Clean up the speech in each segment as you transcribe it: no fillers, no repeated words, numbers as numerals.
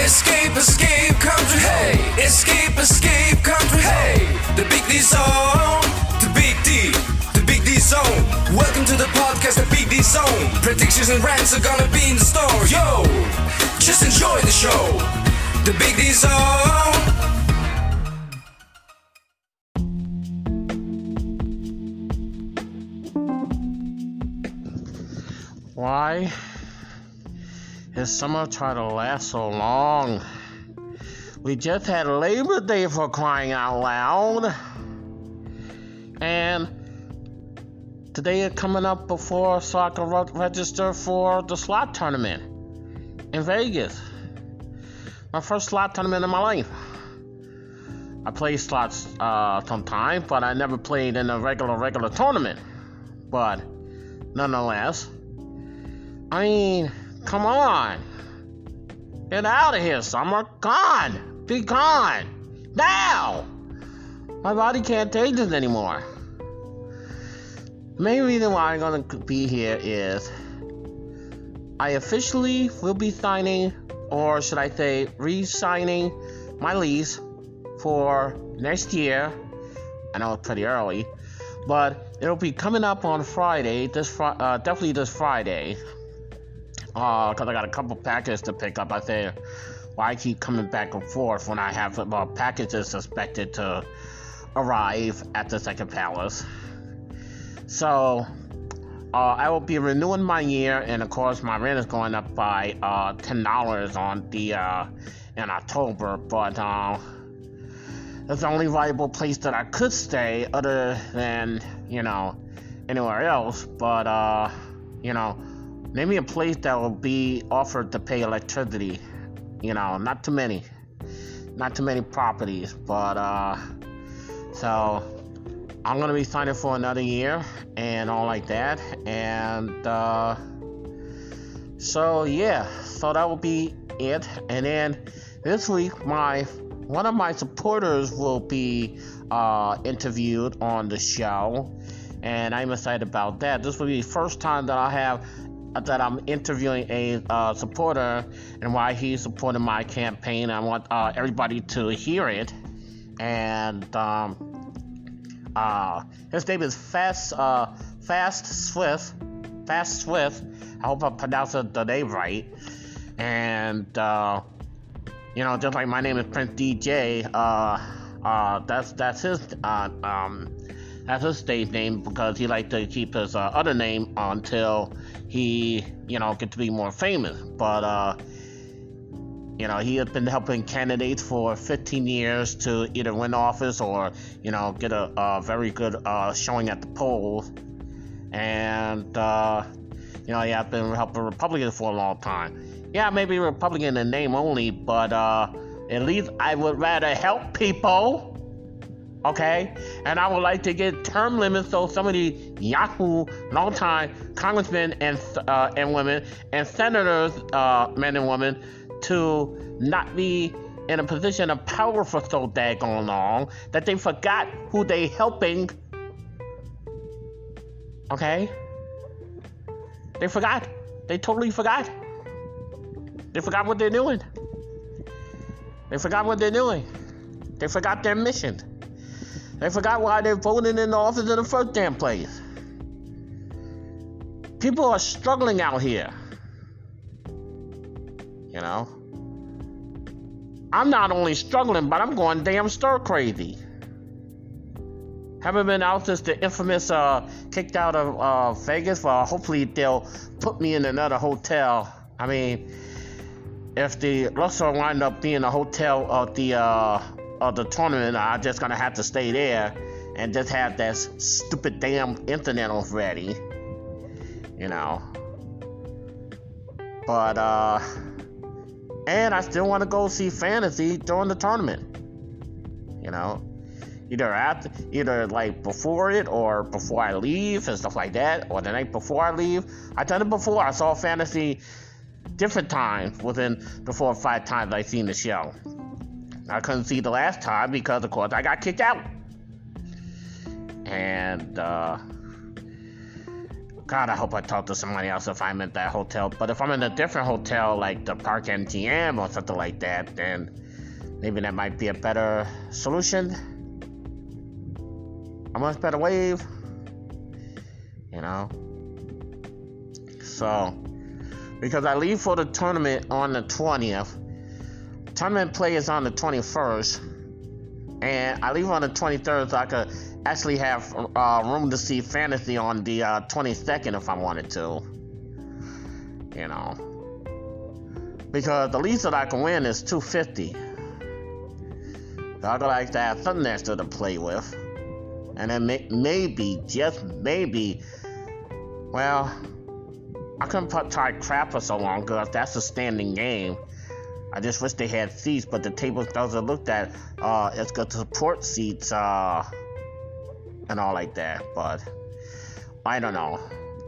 Escape, escape, country, hey. Escape, escape, country, hey. The Big D Zone, the Big D, the Big D Zone. Welcome to the podcast, the Big D Zone. Predictions and rants are gonna be in the store. Yo, just enjoy the show. The Big D Zone. Why is summer trying to last so long? We just had Labor Day, for crying out loud. And today is coming up before so I can register for the slot tournament in Vegas. My first slot tournament in my life. I played slots sometimes, but I never played in a regular tournament. But nonetheless, I mean, come on. Get out of here, summer. Gone. Be gone. Now. My body can't take this anymore. The main reason why I'm going to be here is I officially will be signing, or should I say, re-signing my lease for next year. I know it's pretty early, but it'll be coming up on Friday, definitely this Friday. Because I got a couple packages to pick up. I say, why I keep coming back and forth when I have packages suspected to arrive at the Second Palace. So, I will be renewing my year, and of course, my rent is going up by $10 on the in October. But it's the only viable place that I could stay, other than anywhere else. But name me a place that will be offered to pay electricity. Not too many properties, but so I'm gonna be signing for another year and all like that, and so that will be it. And then this week, one of my supporters will be interviewed on the show, and I'm excited about that. This will be the first time that I'm interviewing a supporter and why he's supporting my campaign. I want everybody to hear it. And his name is Fast Swift. I hope I pronounced the name right. And just like my name is Prince DJ. That's his stage name, because he likes to keep his other name until he, gets to be more famous. But, he has been helping candidates for 15 years to either win office or, get a very good showing at the polls. And, he has been helping Republicans for a long time. Yeah, maybe Republican in name only, but at least I would rather help people. Okay, and I would like to get term limits so some of the Yahoo long-time congressmen and women and senators, men and women, to not be in a position of power for so daggone long that they forgot who they helping. Okay, they forgot. They totally forgot. They forgot what they're doing. They forgot their mission. They forgot why they're voting in the office in the first damn place. People are struggling out here. I'm not only struggling, but I'm going damn stir crazy. Haven't been out since the infamous kicked out of Vegas. Well, hopefully they'll put me in another hotel. I mean, if the Luxor wind up being a hotel of the tournament, I'm just gonna have to stay there and just have that stupid damn internet already, But and I still want to go see Fantasy during the tournament, either like before it or before I leave and stuff like that, or the night before I leave. I've done it before. I saw Fantasy different times within the 4 or 5 times I've seen the show. I couldn't see the last time because, of course, I got kicked out. And God, I hope I talk to somebody else if I'm at that hotel. But if I'm in a different hotel, like the Park MGM or something like that, then maybe that might be a better solution. A much better wave. You know? So, because I leave for the tournament on the 20th. Tournament play is on the 21st. And I leave on the 23rd so I could actually have room to see Fantasy on the 22nd if I wanted to. You know. Because the least that I can win is $250. So I gotta like to have something extra to play with. And then maybe, just maybe, well, I couldn't try crap for so long because that's a standing game. I just wish they had seats, but the tables doesn't look that it's got support seats and all like that. But I don't know.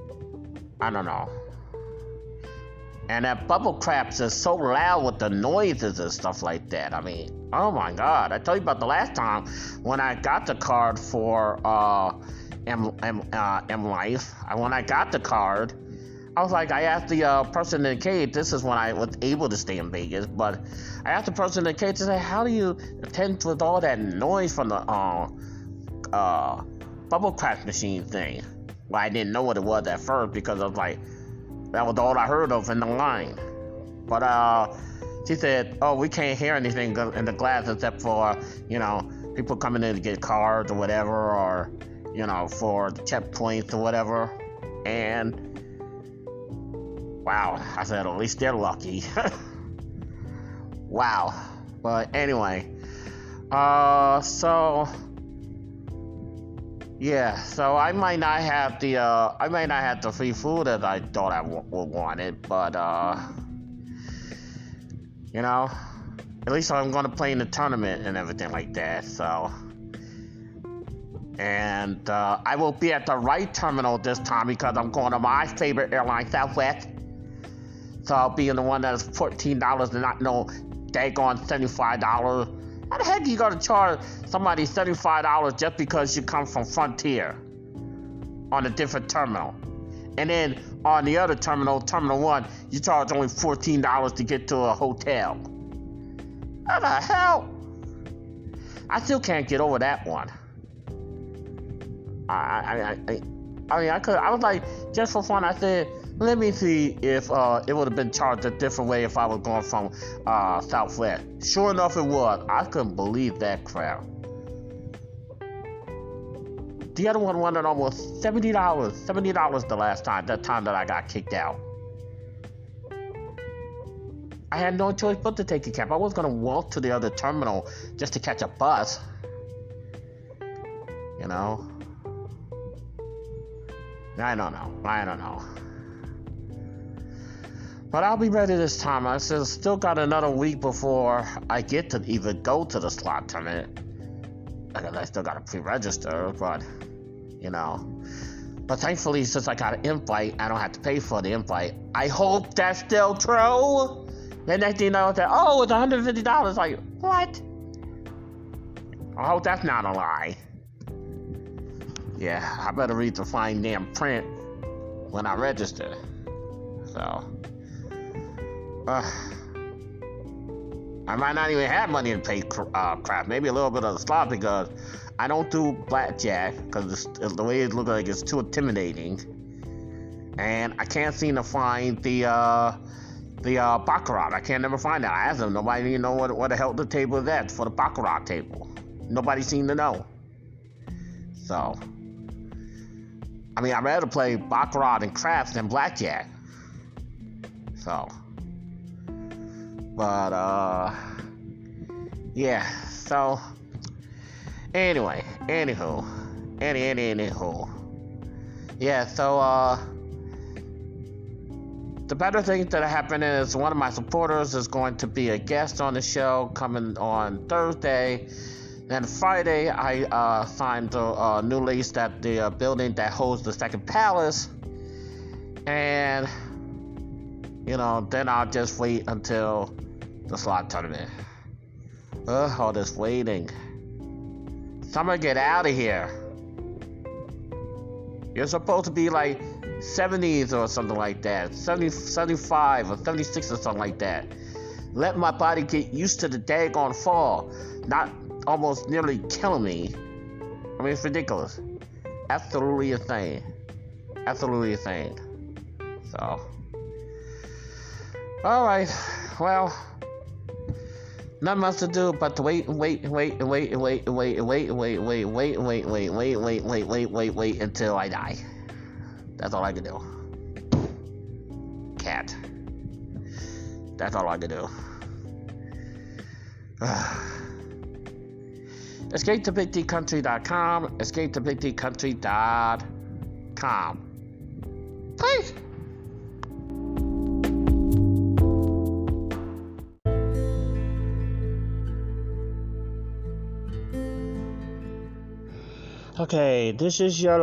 And that bubble craps is so loud with the noises and stuff like that. I mean, oh my God! I told you about the last time when I got the card for M Life. When I got the card, I was like, I asked the person in the cage. This is when I was able to stay in Vegas, but I asked the person in the cage to say, how do you attend with all that noise from the bubble crap machine thing? Well, I didn't know what it was at first because I was like, that was all I heard of in the line. But she said, oh, we can't hear anything in the glass except for, people coming in to get cards or whatever, or, for the checkpoints or whatever. And wow, I said, at least they're lucky. Wow. But anyway, so I might not have the free food as I thought I wanted, but at least I'm going to play in the tournament and everything like that. So, and I will be at the right terminal this time because I'm going to my favorite airline, Southwest. So I'll be in the one that is $14 and not no daggone $75. How the heck are you going to charge somebody $75 just because you come from Frontier on a different terminal? And then on the other terminal, Terminal 1, you charge only $14 to get to a hotel. How the hell? I still can't get over that one. I was like, just for fun, I said, let me see if it would have been charged a different way if I was going from Southwest. Sure enough, it was. I couldn't believe that crap. The other one wanted almost $70. $70 that time that I got kicked out. I had no choice but to take a cab. I was going to walk to the other terminal just to catch a bus. I don't know. But I'll be ready this time. I still got another week before I get to even go to the slot tournament. Because I still got to pre-register, but, But thankfully, since I got an invite, I don't have to pay for the invite. I hope that's still true. The next thing you know, it's $150. Like, what? I hope that's not a lie. Yeah, I better read the fine damn print when I register. So, I might not even have money to pay crap. Maybe a little bit of the slot because I don't do blackjack because the way it looks like it's too intimidating, and I can't seem to find the baccarat. I can't never find that. I asked them. Nobody even know what the hell the table is at for the baccarat table. Nobody seemed to know. So, I'd rather play baccarat and craps than blackjack. So, but yeah. So, anyway, anywho, yeah. So, the better thing that happened is one of my supporters is going to be a guest on the show coming on Thursday. Then Friday, I signed a new lease at the building that holds the second palace. And, then I'll just wait until the slot tournament. All this waiting. Summer, get out of here. You're supposed to be like 70s or something like that, 70, 75 or 76 or something like that. Let my body get used to the daggone fall, not almost nearly killing me. I mean, it's ridiculous. Absolutely insane. Absolutely insane. So, alright, well, nothing else to do but to wait until I die. That's all I can do. Cat. That's all I can do. Escape to BigDCountry.com. Escape to BigDCountry.com. Peace. Okay, this is your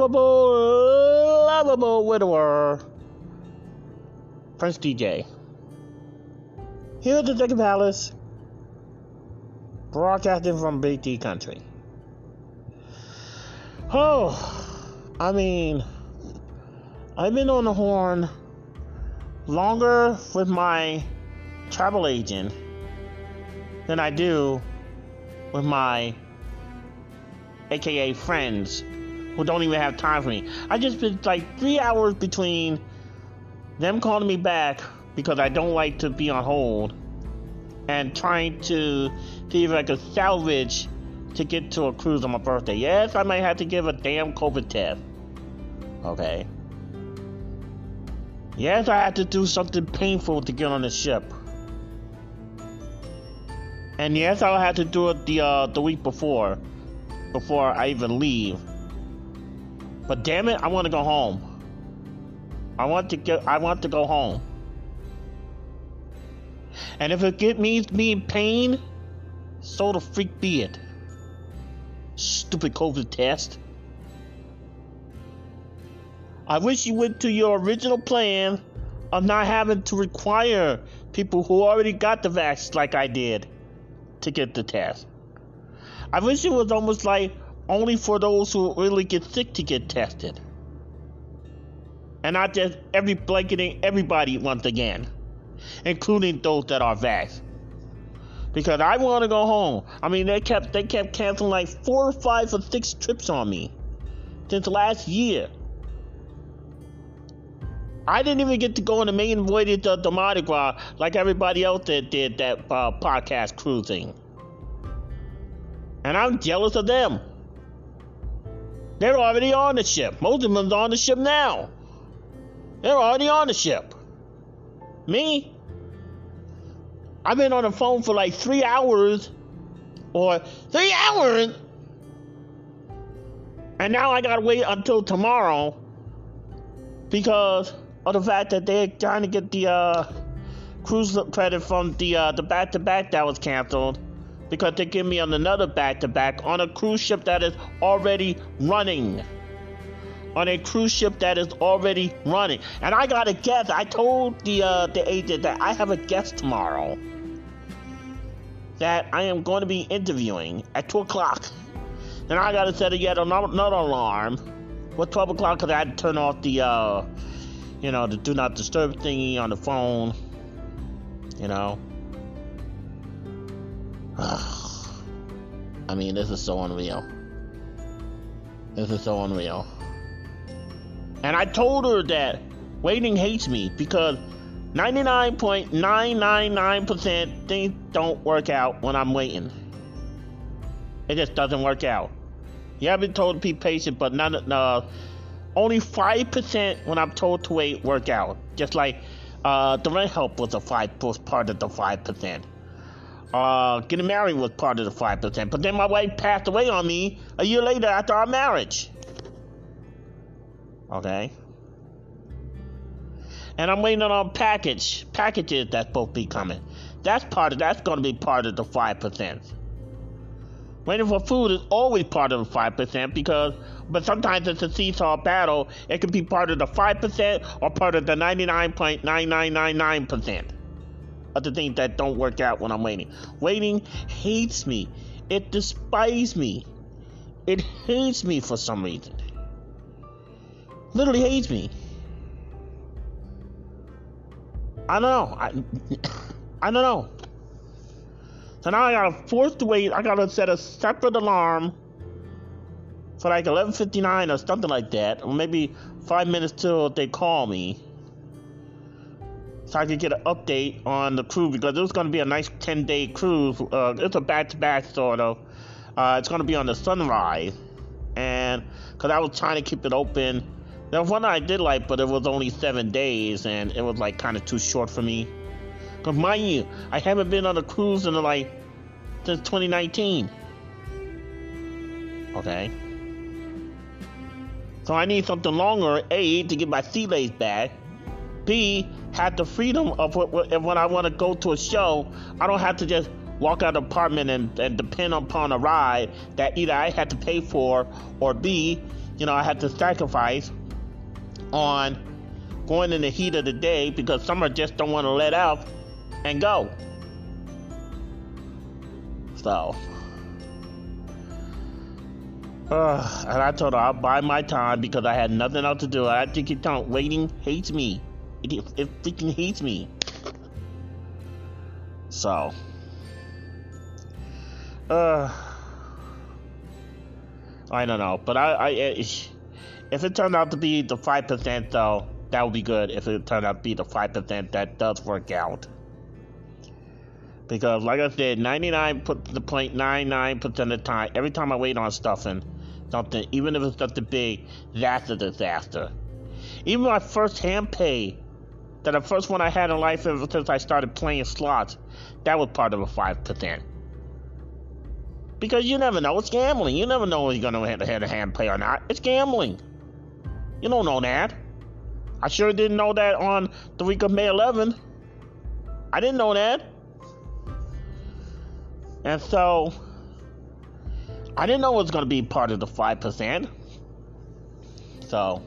lovable widower, Prince DJ. Here at the Dick Palace, broadcasting from Big D Country. Oh, I mean, I've been on the horn longer with my travel agent than I do with my AKA friends who don't even have time for me. I just been like 3 hours between them calling me back because I don't like to be on hold and trying to see if I could salvage to get to a cruise on my birthday. Yes, I might have to give a damn COVID test. Okay. Yes, I had to do something painful to get on the ship. And yes, I'll have to do it the week before I even leave. But damn it, I want to go home. I want to go home. And if it means me in pain, so the freak be it. Stupid COVID test. I wish you went to your original plan of not having to require people who already got the vaccine like I did to get the test. I wish it was almost like only for those who really get sick to get tested. And not just blanketing everybody once again, including those that are vaxxed. Because I want to go home. I mean, they kept canceling like 4 or 5 or 6 trips on me since last year. I didn't even get to go on the main voyage of the Mardi Gras like everybody else that did that podcast cruising. And I'm jealous of them. They're already on the ship. Most of them's on the ship now. They're already on the ship. Me? I've been on the phone for like 3 hours. Or 3 hours! And now I gotta wait until tomorrow because of the fact that they're trying to get the cruise credit from the back-to-back that was canceled. Because they give me on another back-to-back on a cruise ship that is already running. On a cruise ship that is already running. And I got a guest. I told the agent that I have a guest tomorrow that I am going to be interviewing at 2 o'clock. And I got to set yet another alarm with 12 o'clock because I had to turn off the, the do not disturb thingy on the phone. You know. I mean, this is so unreal. This is so unreal. And I told her that waiting hates me because 99.999% things don't work out when I'm waiting. It just doesn't work out. You have been told to be patient, but only 5% when I'm told to wait work out. Just like the rent help was part of the 5%. Getting married was part of the 5%, but then my wife passed away on me a year later after our marriage. Okay. And I'm waiting on packages that's supposed to be coming. That's going to be part of the 5%. Waiting for food is always part of the 5% but sometimes it's a seesaw battle. It could be part of the 5% or part of the 99.9999% of the things that don't work out when I'm waiting. Waiting hates me. It despises me. It hates me for some reason. Literally hates me. I don't know. I don't know. So now I gotta force to wait. I gotta set a separate alarm for like 11:59 or something like that, or maybe 5 minutes till they call me, so I could get an update on the cruise, because it was gonna be a nice 10-day cruise. It's a back-to-back sort of. It's gonna be on the Sunrise, and because I was trying to keep it open. There was one that I did like, but it was only 7 days, and it was like kind of too short for me. Because mind you, I haven't been on a cruise in since 2019. Okay. So I need something longer, A, to get my sea legs back. B, have the freedom of when I want to go to a show, I don't have to just walk out of the apartment and depend upon a ride that either I had to pay for, or B, I had to sacrifice on going in the heat of the day, because some just don't want to let out and go. So, and I told her I'll buy my time because I had nothing else to do. I think waiting hates me. It freaking hates me. So, I don't know, but if it turned out to be the 5%, though, that would be good. If it turned out to be the 5%, that does work out. Because, like I said, 99.99% of the time, every time I wait on something, even if it's something big, that's a disaster. Even my first hand pay, the first one I had in life ever since I started playing slots, that was part of a 5%. Because you never know, it's gambling. You never know if you're going to have a hand pay or not. It's gambling. You don't know that. I sure didn't know that on the week of May 11th. I didn't know that. And so, I didn't know it was going to be part of the 5%. So,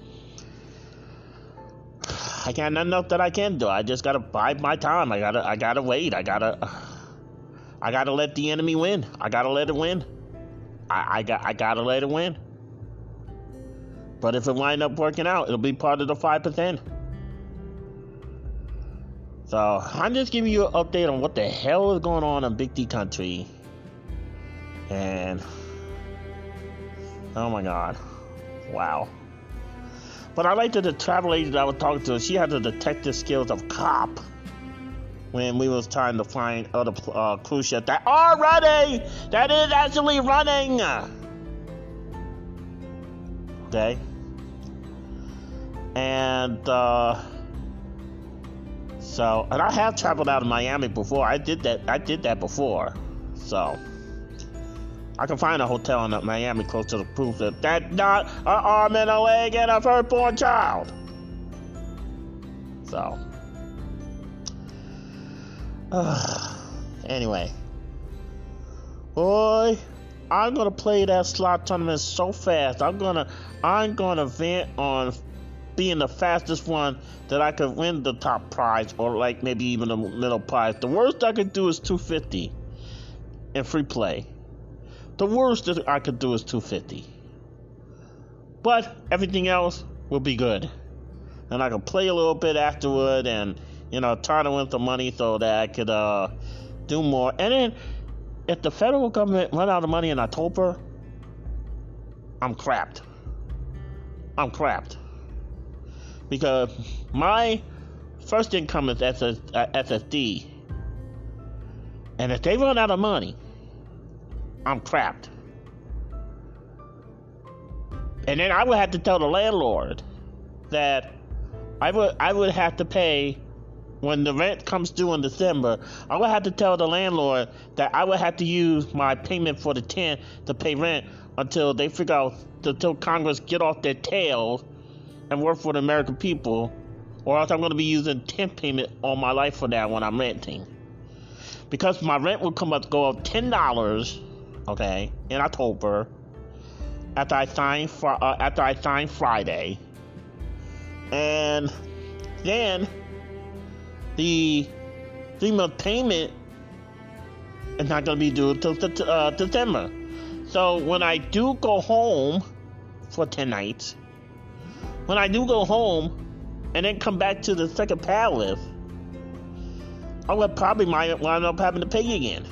I got nothing else that I can do. I just got to bide my time. I gotta wait. I gotta let the enemy win. I gotta let it win. I gotta let it win. But if it wind up working out, it'll be part of the 5%. So, I'm just giving you an update on what the hell is going on in Big D country. And, oh my God. Wow. But I like that the travel agent I was talking to, she had the detective skills of cop when we was trying to find other cruise ships that are running! That is actually running! Okay? And, and I have traveled out of Miami before. I did that before. So, I can find a hotel in Miami close to the cruise ship that's not an arm and a leg and a firstborn child. So, anyway, boy, I'm gonna play that slot tournament so fast. I'm gonna vent on being the fastest one that I could win the top prize, or like maybe even the middle prize. The worst I could do is $250 in free play. The worst that I could do is $250. But everything else will be good. And I can play a little bit afterward and, try to win some money so that I could do more. And then, if the federal government run out of money in October, I'm crapped. Because my first income is SSD. And if they run out of money, I'm crapped. And then I would have to tell the landlord that I would have to pay when the rent comes due in December. I would have to tell the landlord that I would have to use my payment for the 10th to pay rent until they figure out, until Congress get off their tails and work for the American people, or else I'm going to be using 10th payment all my life for that when I'm renting. Because my rent will go up $10, okay, in October, after I sign Friday, and then the 3-month payment is not going to be due until December. So when I do go home for 10 nights, when I do go home and then come back to the second pad lift, I would probably wind up having to pay again.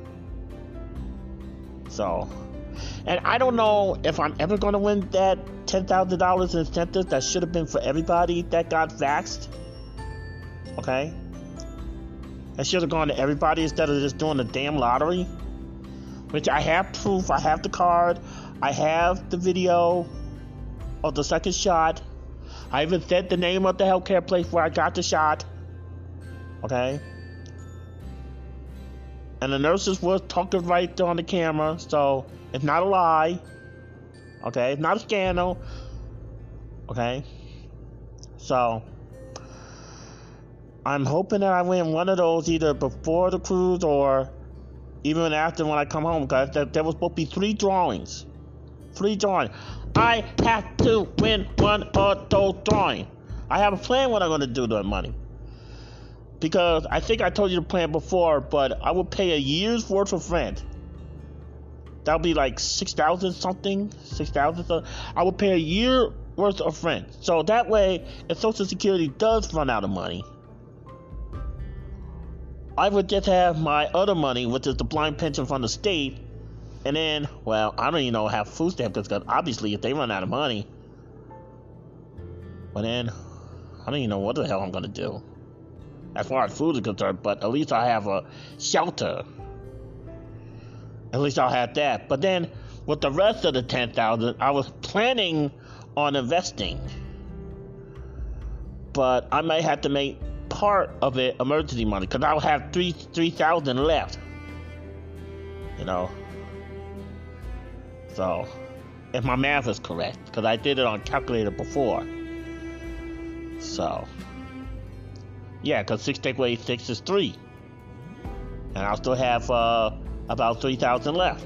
So, and I don't know if I'm ever going to win that $10,000 incentive that should have been for everybody that got vaxxed. Okay? That should have gone to everybody instead of just doing the damn lottery. Which I have proof, I have the card, I have the video of the second shot. I even said the name of the healthcare place where I got the shot. Okay? And the nurses were talking right there on the camera, so it's not a lie. Okay? It's not a scandal. Okay? So, I'm hoping that I win one of those either before the cruise or even after when I come home, because there was supposed to be 3 drawings. 3 drawings. I have to win one of those drawings. I have a plan what I'm going to do with that money. Because I think I told you the plan before, but I will pay a year's worth of rent. That'll be like $6,000 something. $6,000. I will pay a year worth of rent. So that way, if Social Security does run out of money, I would just have my other money, which is the blind pension from the state, and then, well, I don't even know have food stamps, because obviously if they run out of money, well then, I don't even know what the hell I'm going to do as far as food is concerned, but at least I have a shelter. At least I'll have that. But then, with the rest of the $10,000, I was planning on investing, but I might have to make part of it emergency money, because I'll have $3,000 left. You know. So, if my math is correct, because I did it on calculator before. So, yeah, because 6 take away 6 is 3, and I'll still have about $3,000 left.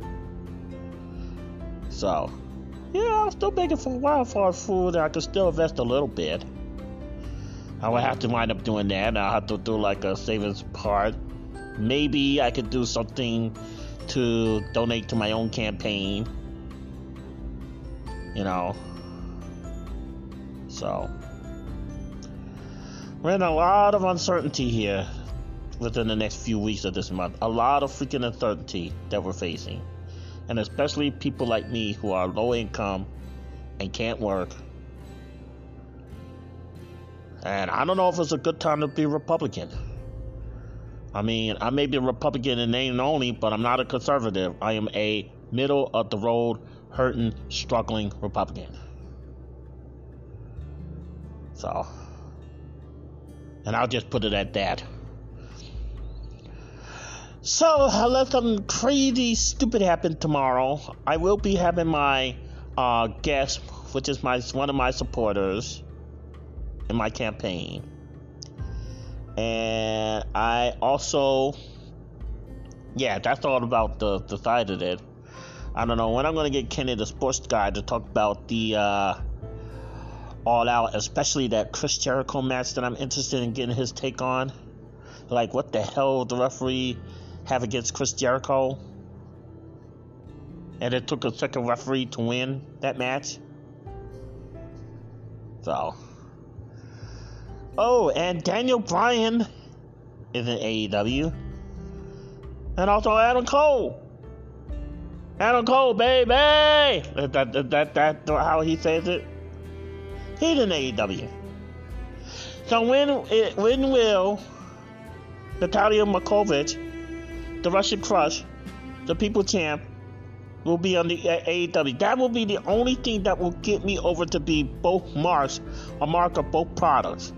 So, yeah, I'm still making for a while for food, and I can still invest a little bit. I would have to wind up doing that, and I'll have to do like a savings part. Maybe I could do something to donate to my own campaign. You know. So, we're in a lot of uncertainty here within the next few weeks of this month. A lot of freaking uncertainty that we're facing. And especially people like me who are low income and can't work. And I don't know if it's a good time to be Republican. I mean, I may be a Republican in name only, but I'm not a conservative. I am a middle-of-the-road, hurting, struggling Republican. So, and I'll just put it at that. So, unless something crazy, stupid happen tomorrow, I will be having my guest, which is one of my supporters in my campaign. And I also, yeah, that's all about the side of it. I don't know when I'm going to get Kenny, the sports guy, to talk about the All Out, especially that Chris Jericho match that I'm interested in getting his take on. Like, what the hell the referee have against Chris Jericho? And it took a second referee to win that match. So, oh, and Daniel Bryan is in AEW. And also Adam Cole. Adam Cole, baby! That how he says it? He's in AEW. So when will Natalia Markovic, the Russian Crush, the People Champ, will be on the AEW? That will be the only thing that will get me over to be both marks, a mark of both products.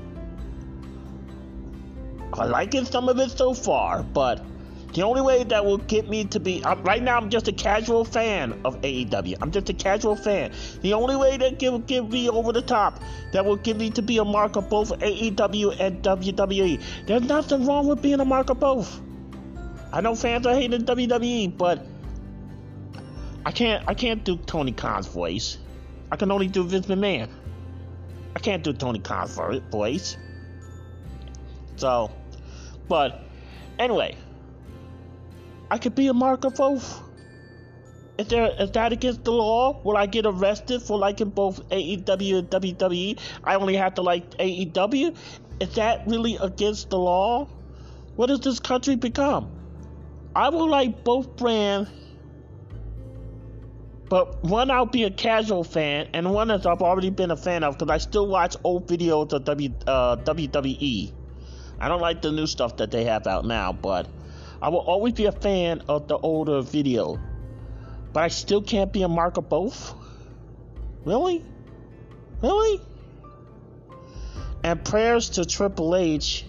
I like it, some of it so far, but the only way that will get me to be... right now, I'm just a casual fan of AEW. I'm just a casual fan. The only way that will get me over the top, that will get me to be a mark of both AEW and WWE. There's nothing wrong with being a mark of both. I know fans are hating WWE, but I can't do Tony Khan's voice. I can only do Vince McMahon. I can't do Tony Khan's voice. So, but anyway, I could be a mark of both. Is that against the law? Will I get arrested for liking both AEW and WWE? I only have to like AEW? Is that really against the law? What does this country become? I will like both brands, but one I'll be a casual fan, and one that I've already been a fan of because I still watch old videos of WWE. I don't like the new stuff that they have out now, but I will always be a fan of the older video. But I still can't be a mark of both? Really? Really? And prayers to Triple H.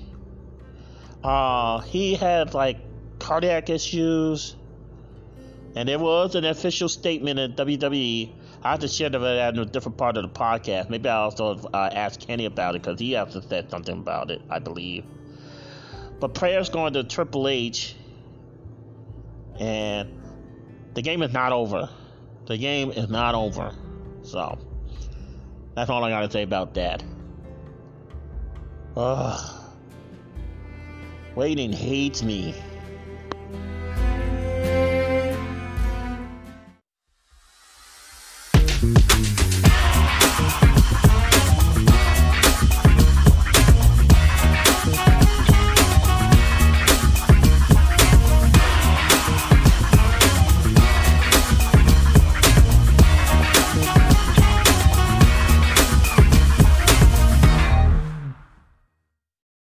He had like cardiac issues. And there was an official statement in WWE. I have to share that in a different part of the podcast. Maybe I'll also ask Kenny about it because he has to say something about it, I believe. But prayers going to Triple H. And the game is not over. The game is not over. So, that's all I gotta say about that. Waiting hates me.